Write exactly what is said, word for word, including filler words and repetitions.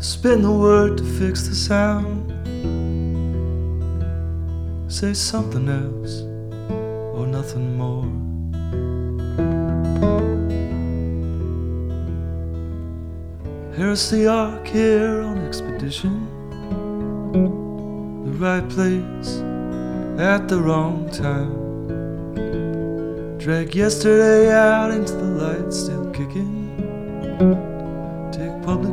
Spin the word to fix the sound. Say something else or nothing more. Here's the Ark here on expedition. The right place at the wrong time. Drag yesterday out into the light, still kicking.